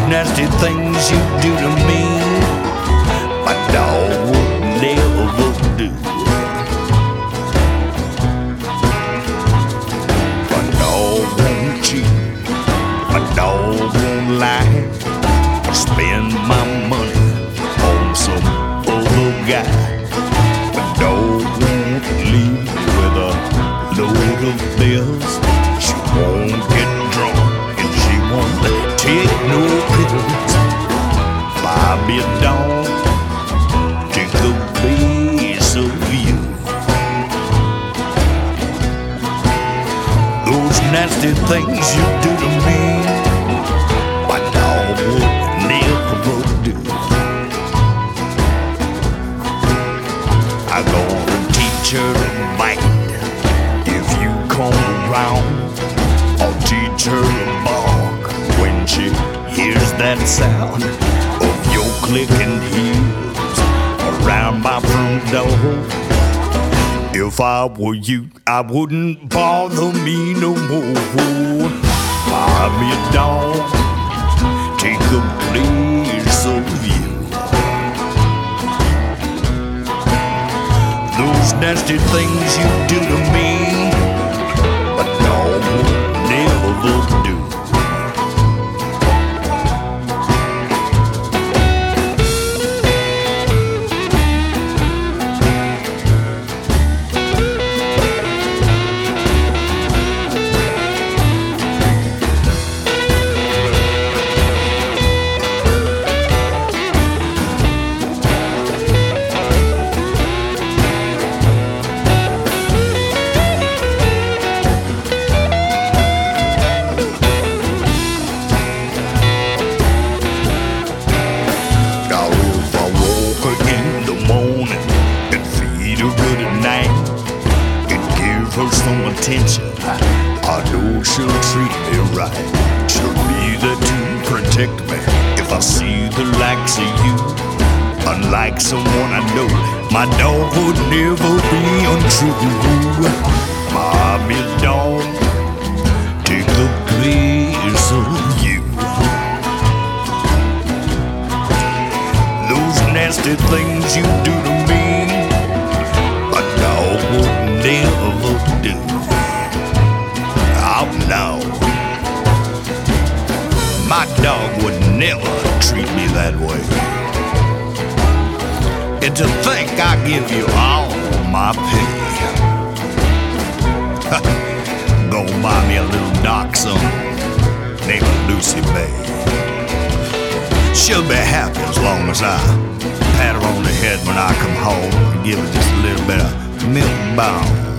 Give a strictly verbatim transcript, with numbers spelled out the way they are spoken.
nasty things you do to me, my dog would never do. My dog won't cheat, my dog won't lie, spend my money on some other guy. My dog won't leave me with a load of bills. She won't get drunk and she won't take no pills. Buy me a dog, take a piece of you. Those nasty things you do to me, my dog would never do. I'm gonna teach her to bite if you come around. I'll teach her to bark when she hears that sound of your clicking heels around my front door. If I were you, I wouldn't bother me no more. Buy me a dog, take a place of you. Those nasty things you do to me, a dog would never do. Some attention, I know she'll treat me right. She'll be there to protect me if I see the likes of you. Unlike someone I know, my dog would never be untrue. Mommy dog, take the place of you. Those nasty things you do to me, a dog would never do. Oh no, my dog would never treat me that way. And to think I give you all my pay. Gonna buy me a little dachshund named Lucy May. She'll be happy as long as I pat her on the head when I come home and give her just a little bit of milk balm.